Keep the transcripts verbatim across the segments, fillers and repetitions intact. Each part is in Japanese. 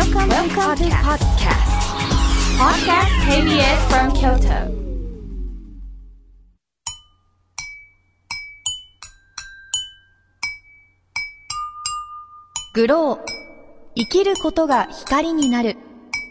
Welcome, Welcome to podcast. Podcast ケービーエス from Kyoto. グロー、生きることが光になる。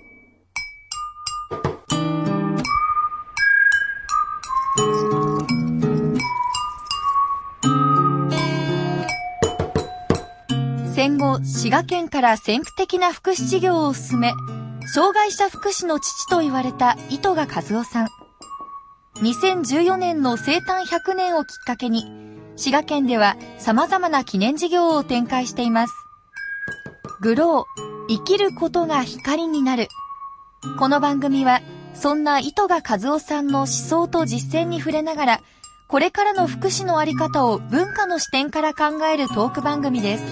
戦後、滋賀県から先駆的な福祉事業を進め、障害者福祉の父と言われた糸賀和夫さん。にせんじゅうよねんの生誕ひゃくねんをきっかけに、滋賀県では様々な記念事業を展開しています。グロー、生きることが光になる。この番組は、そんな糸賀和夫さんの思想と実践に触れながら、これからの福祉のあり方を文化の視点から考えるトーク番組です。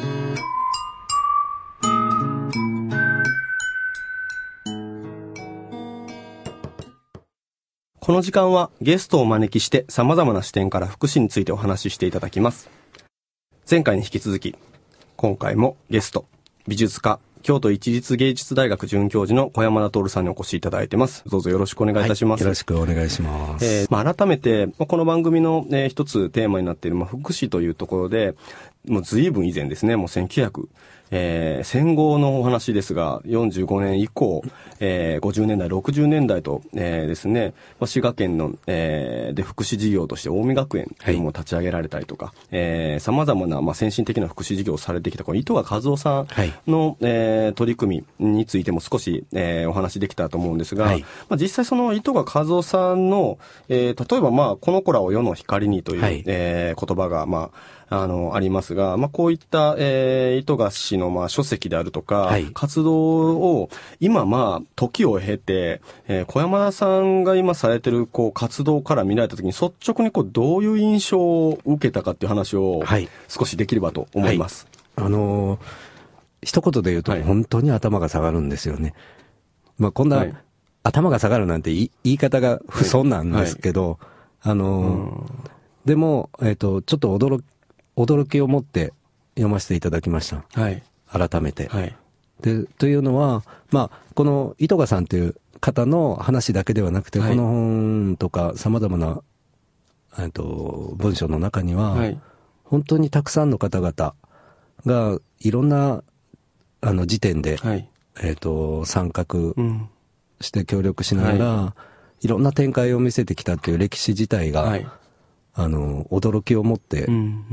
この時間はゲストをお招きして様々な視点から福祉についてお話ししていただきます。前回に引き続き、今回もゲスト、美術家、京都一律芸術大学准教授の小山田徹さんにお越しいただいてます。どうぞよろしくお願いいたします。 はい、よろしくお願いします。 えーまあ、改めて、この番組の、えー、一つテーマになっている、まあ、福祉というところで、もう随分以前ですね、もうせんきゅうひゃく、えー、戦後のお話ですが、よんじゅうごねん以降、えー、ごじゅうねんだい、ろくじゅうねんだいと、えー、ですね、まあ、滋賀県の、えー、で福祉事業として近江学園というのも立ち上げられたりとか、はい、えー、様々な、まあ、先進的な福祉事業をされてきた、この糸賀和夫さんの、はい、えー、取り組みについても少し、えー、お話できたと思うんですが、はい、まあ、実際その糸賀和夫さんの、えー、例えばまあ、この子らを世の光にという、はい、えー、言葉が、まあ、あの、ありますが、まあ、こういった、えー、糸賀氏の、まあ、書籍であるとか、はい、活動を、今、まあ、時を経て、えー、小山田さんが今されてる、こう、活動から見られたときに、率直に、こう、どういう印象を受けたかっていう話を、はい、少しできればと思います。 はい、あのー、一言で言うと、本当に頭が下がるんですよね。まあ、こんな、はい、頭が下がるなんて言い、言い方が不遜なんですけど、はい、あのー、でも、えっと、ちょっと驚き、驚きを持って読ませていただきました。はい。改めて。はい。で、というのは、まあ、この糸賀さんという方の話だけではなくて、はい、この本とか様々な、えっと、文章の中には、はい、本当にたくさんの方々がいろんな、あの、時点で、はい、えっと、参画して協力しながら、うんはい、いろんな展開を見せてきたっていう歴史自体が、はい、あの、驚きを持って、うん、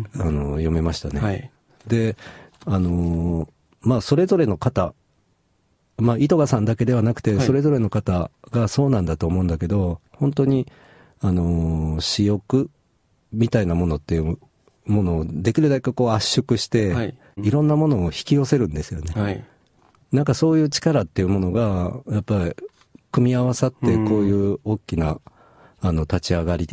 あの、読めましたね。はい、で、あの、まあ、それぞれの方、まあ、糸賀さんだけではなくて、はい、それぞれの方がそうなんだと思うんだけど、本当に、あの、私欲みたいなものっていうものをできるだけこう圧縮して、はい、いろんなものを引き寄せるんですよね。はい、なんかそういう力っていうものが、やっぱり、組み合わさってこういう大きな、うん、あの、立ち上がり、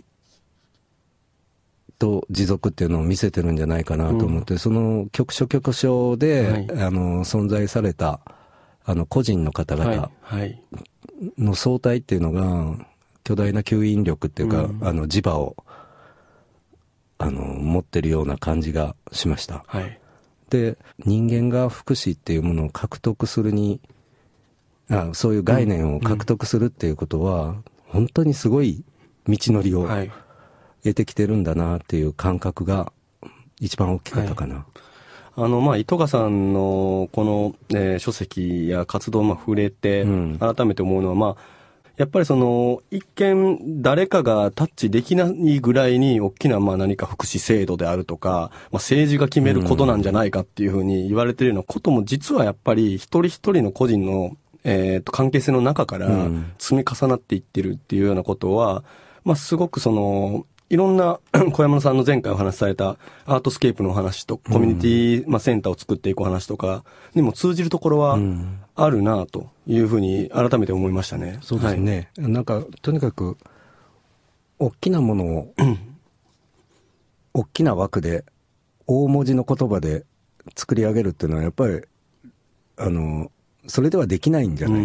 と持続っていうのを見せてるんじゃないかなと思って、うん、その局所局所で、はい、あの存在されたあの個人の方々の総体っていうのが巨大な吸引力っていうか、うん、あの磁場をあの持ってるような感じがしました。はい、で、人間が福祉っていうものを獲得するにあそういう概念を獲得するっていうことは、うん、本当にすごい道のりを、はい得てきてるんだなっていう感覚が一番大きかったかな。はい、 あの、まあ、糸賀さんのこの、えー、書籍や活動をまあ触れて、うん、改めて思うのは、まあ、やっぱりその、一見誰かがタッチできないぐらいに大きなまあ何か福祉制度であるとか、まあ、政治が決めることなんじゃないかっていうふうに言われているようなことも実はやっぱり一人一人の個人の、えー、と関係性の中から積み重なっていってるっていうようなことは、まあ、すごくその、いろんな小山さんの前回お話しされたアートスケープのお話とコミュニティ、うんまあ、センターを作っていくお話とかにも通じるところはあるなというふうに改めて思いましたね。 そうですね。はい、なんかとにかく大きなものを大きな枠で大文字の言葉で作り上げるっていうのはやっぱりあのそれではできないんじゃない。うん、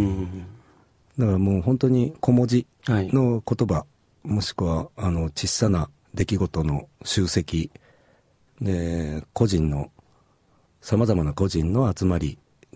だからもう本当に小文字の言葉、はいもしくは、あの、小さな出来事の集積で、個人の、様々な個人の集まり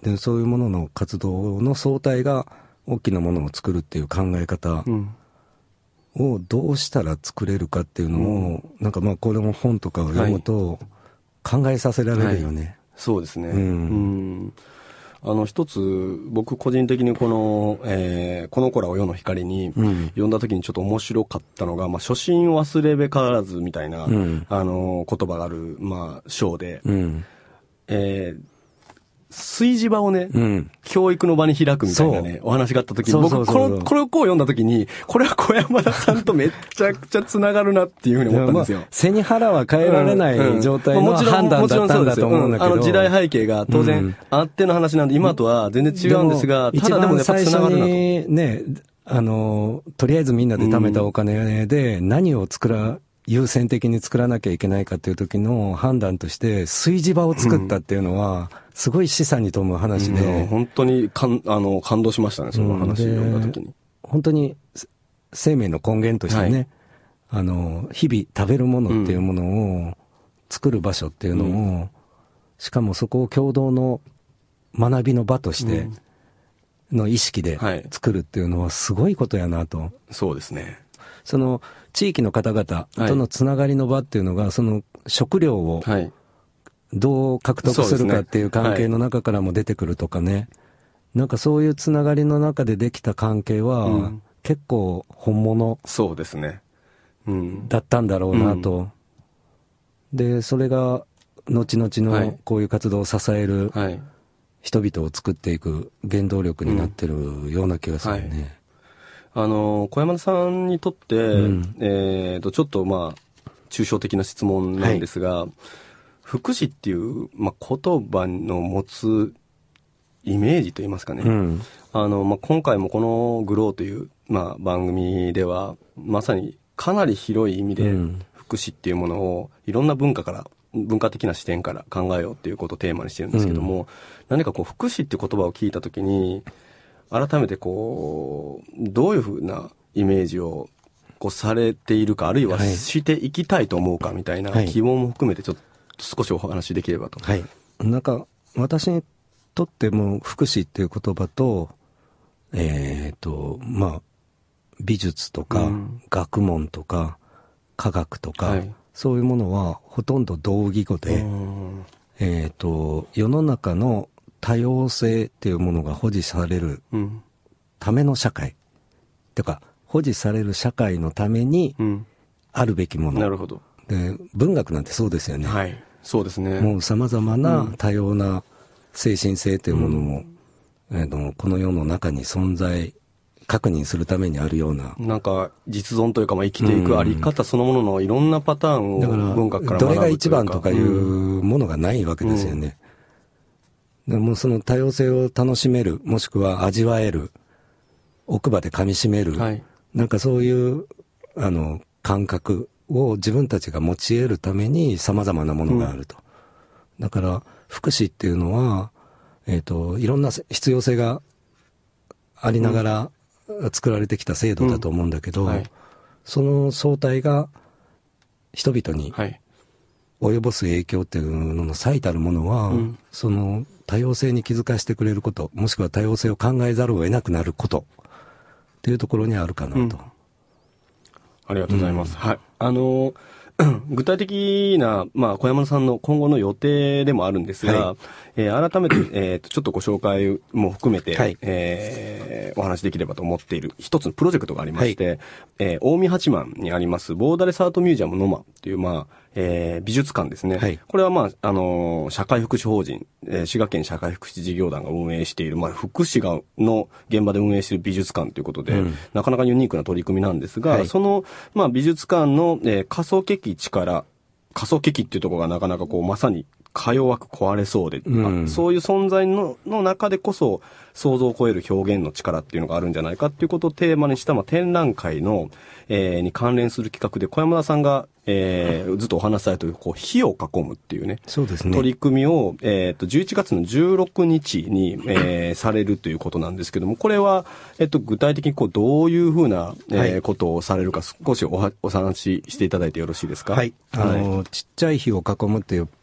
でそういうものの活動の総体が大きなものを作るっていう考え方をどうしたら作れるかっていうのを、うん、なんかまあこれも本とかを読むと考えさせられるよね、はいはい、 そうですね、 うんうんあの一つ僕個人的にこの、えー、この子らを世の光に読んだ時にちょっと面白かったのが、うんまあ、初心忘れべからずみたいな、うん、あの言葉がある、まあ、章で、うんえー炊事場をね、うん、教育の場に開くみたいなね、お話があった時に、僕、この、これをこう読んだ時に、これは小山田さんとめっちゃくちゃ繋がるなっていうふうに思ったんですよ。 まあ、背に腹は変えられない状態の判断だったんだと思うんだけど。 あの時代背景が当然あっての話なんで、今とは全然違うんですが、ただでもやっぱ繋がるなと。 ね、あの、とりあえずみんなで貯めたお金で何を作ら、優先的に作らなきゃいけないかっていう時の判断として炊事場を作ったっていうのはすごい示唆に富む話で、 うん、本当にかんあの感動しましたね、その話を読んだ時に。 本当に生命の根源としてね、はい、あの日々食べるものっていうものを作る場所っていうのを、うん、しかもそこを共同の学びの場としての意識で作るっていうのはすごいことやなと、 はい、そうですね。 その地域の方々とのつながりの場っていうのが、はい、その食料をどう獲得するかっていう関係の中からも出てくるとかね、はい、なんかそういうつながりの中でできた関係は、うん、結構本物そうですね、うん、 だったんだろうなと、うん、でそれが後々のこういう活動を支える人々を作っていく原動力になってるような気がするね、うんはいあの小山田さんにとって、うんえー、とちょっとまあ抽象的な質問なんですが、はい、福祉っていう、まあ、言葉の持つイメージといいますかね、うんあのまあ、今回もこのグローという、まあ、番組ではまさにかなり広い意味で福祉っていうものをいろんな文化から文化的な視点から考えようっていうことをテーマにしてるんですけども、うん、何かこう福祉っていう言葉を聞いたときに改めてこうどういうふうなイメージをこうされているかあるいはしていきたいと思うかみたいな疑問も含めてちょっと少しお話できればと。 はい。なんか私にとっても福祉っていう言葉とえっとまあ美術とか学問とか科学とか、はい、そういうものはほとんど同義語で、えっと世の中の多様性っていうものが保持されるための社会、うん、てか保持される社会のためにあるべきもの、うん、 なるほど。 で文学なんてそうですよね。 はい、そうですね。 もうさまざまな多様な精神性というものも、うんえー、のこの世の中に存在確認するためにあるようななんか実存というか、まあ、生きていくあり方そのもののいろんなパターンを文学から学ぶというか、 どれが一番とかいうものがないわけですよね。うんでもその多様性を楽しめるもしくは味わえる奥歯で噛み締める、はい、なんかそういうあの感覚を自分たちが持ち得るために様々なものがあると、うん、だから福祉っていうのは、えーと、いろんな必要性がありながら作られてきた制度だと思うんだけど、うんはい、その総体が人々に及ぼす影響っていうのの最たるものは、うん、その多様性に気づかせてくれること、もしくは多様性を考えざるを得なくなることっていうところにあるかなと、うん、 ありがとうございます、うん、はいあの具体的な、まあ、小山田さんの今後の予定でもあるんですが、はいえー、改めて、えー、とちょっとご紹介も含めて、はいえー、お話できればと思っている一つのプロジェクトがありまして、はいえー、近江八幡にありますボーダレスアートミュージアムノマという、まあえー、美術館ですね、はい、これは、まああのー、社会福祉法人、えー、滋賀県社会福祉事業団が運営している、まあ、福祉がの現場で運営している美術館ということで、うん、なかなかユニークな取り組みなんですが、はい、その、まあ、美術館の、えー、仮想機器力仮想機器っていうところがなかなかこうまさにか弱く壊れそうで、うん、そういう存在のの中でこそ想像を超える表現の力っていうのがあるんじゃないかっていうことをテーマにした、まあ、展覧会の、えー、に関連する企画で小山田さんが、えー、ずっとお話しされているこう火を囲むっていうね、 そうですね取り組みを、えー、とじゅういちがつのじゅうろくにちに、えー、されるということなんですけども、これは、えー、と具体的にこうどういうふうな、えーはい、ことをされるか少しおはお話ししていただいてよろしいですか。 はい、あの、はい、ちっちゃい火を囲むっていう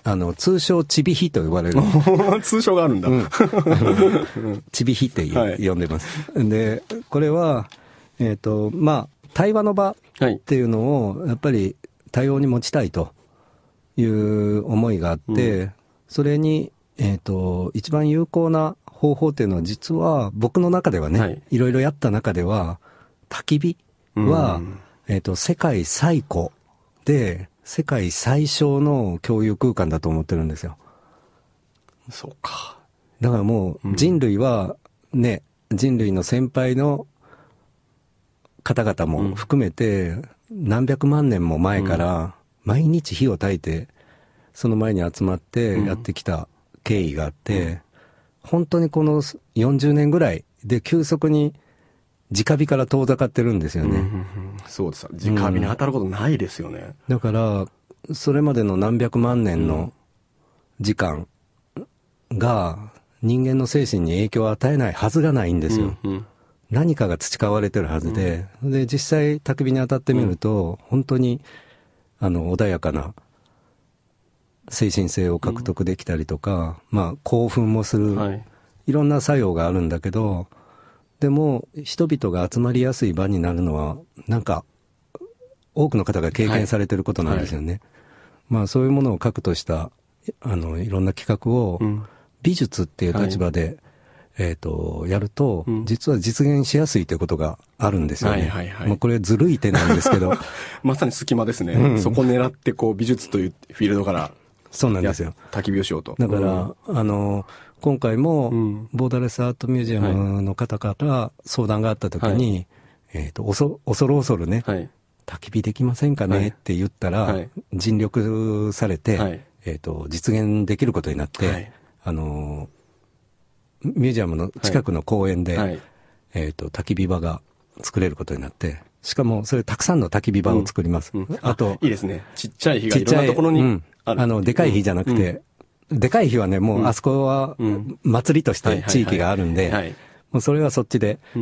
あの、通称ちびひと呼ばれる。 通称があるんだ。うん、 ちびひって呼んでます。はい、で、これは、えっと、まあ、対話の場っていうのを、やっぱり対応に持ちたいという思いがあって、うん、それに、えっと、一番有効な方法っていうのは、実は僕の中ではね、はい、いろいろやった中では、焚き火は、うん、えっと、世界最古で、世界最小の共有空間だと思ってるんですよ。 そうか。 だからもう人類はね、うん、人類の先輩の方々も含めて何百万年も前から毎日火を焚いてその前に集まってやってきた経緯があって、うん、本当にこのよんじゅうねんぐらいで急速に直火から遠ざかってるんですよね。うんうんうん、 そうです。直火に当たることないですよね。 うん、だからそれまでの何百万年の時間が人間の精神に影響を与えないはずがないんですよ。うんうん、何かが培われてるはずで、うん、で実際焚き火に当たってみると、うん、本当にあの穏やかな精神性を獲得できたりとか、うん、まあ興奮もする、はい、いろんな作用があるんだけど、でも人々が集まりやすい場になるのはなんか多くの方が経験されてることなんですよね。はいはい、まあそういうものを核としたあのいろんな企画を美術っていう立場で、はい、えっとやると、うん、実は実現しやすいということがあるんですよね。はいはいはい、まあこれずるい手なんですけどまさに隙間ですね。うん、そこ狙ってこう美術というフィールドからそうなんですよ。 焚き火をしようと。 だから、うん、あの今回も、うん、ボーダレスアートミュージアムの方から相談があったときに、はい、えっと恐る恐るね、はい、焚き火できませんかね、はい、って言ったら、はい、尽力されて、はい、えっと実現できることになって、はい、あのミュージアムの近くの公園で、はい、えっと焚き火場が作れることになって、しかもそれたくさんの焚き火場を作ります。うんうん、あといいですね。ちっちゃい火がいろんなところにある、うん、 あのでかい火じゃなくて。うんでかい日はね、もうあそこは祭りとして地域があるんで、もうそれはそっちで、うん、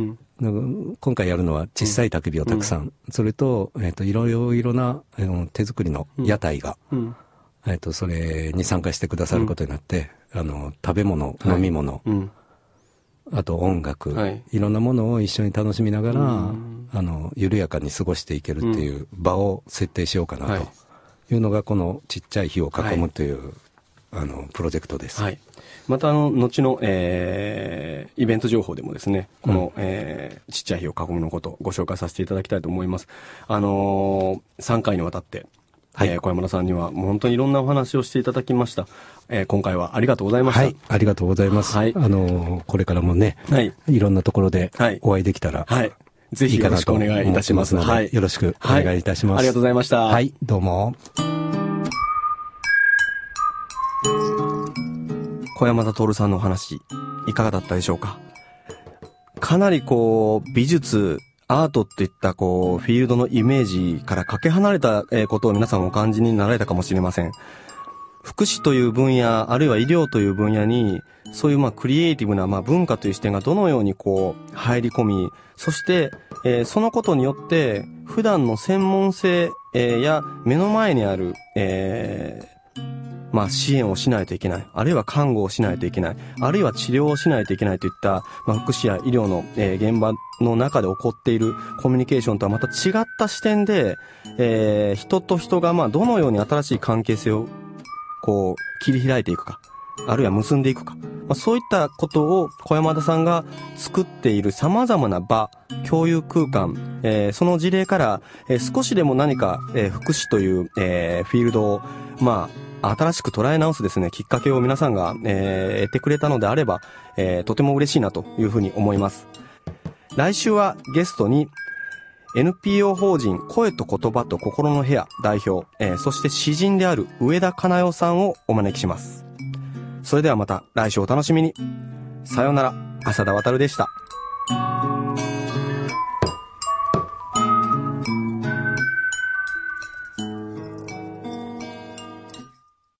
今回やるのは小さい焚き火をたくさん、うん、それと、えっと、いろいろな手作りの屋台が、うん、えっと、それに参加してくださることになって、うん、あの、食べ物、飲み物、はいうん、あと音楽、はい、いろんなものを一緒に楽しみながら、うん、あの、緩やかに過ごしていけるっていう場を設定しようかなというのが、このちっちゃい火を囲むという、はいあのプロジェクトです。はい。 またあの後の、えー、イベント情報でもですね、この、うん、えー、ちっちゃい火を囲むのことをご紹介させていただきたいと思います。あのー、さんかいにわたって、はいえー、小山田さんにはもう本当にいろんなお話をしていただきました。えー、今回はありがとうございました。はい、 ありがとうございます。はい、あのー、これからもね、はい、いろんなところでお会いできたら、はい、はい、 ぜひよろしくお願いいたしますので、 はい、よろしくお願いいたします。 はい、ありがとうございました。 はい、どうも。 小山田徹さんのお話いかがだったでしょうか。かなりこう美術アートっていったこうフィールドのイメージからかけ離れたことを皆さんお感じになられたかもしれません。福祉という分野あるいは医療という分野にそういうまあクリエイティブなまあ文化という視点がどのようにこう入り込み、そして、えー、そのことによって普段の専門性、えー、や目の前にある、えーまあ支援をしないといけない。あるいは看護をしないといけない。あるいは治療をしないといけないといった、まあ福祉や医療の、えー、現場の中で起こっているコミュニケーションとはまた違った視点で、えー、人と人がまあどのように新しい関係性をこう切り開いていくか。あるいは結んでいくか。まあ、そういったことを小山田さんが作っている様々な場、共有空間、えー、その事例から、えー、少しでも何か、えー、福祉という、えー、フィールドを、まあ、新しく捉え直すですね、きっかけを皆さんが、えー、得てくれたのであれば、えー、とても嬉しいなというふうに思います。来週はゲストに エヌピーオー 法人声と言葉と心の部屋代表、えー、そして詩人である上田かなよさんをお招きします。それではまた来週お楽しみに。さようなら、浅田渉でした。